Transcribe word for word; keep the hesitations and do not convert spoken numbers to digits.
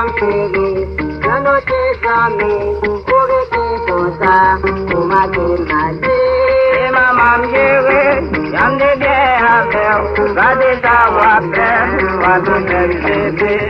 Mamshiri, Nanoche Sami, Uriki Kosa, Umaki Mati, Mamshiri, Yandi Dehabel, Radita Wapen, Wadu Neri,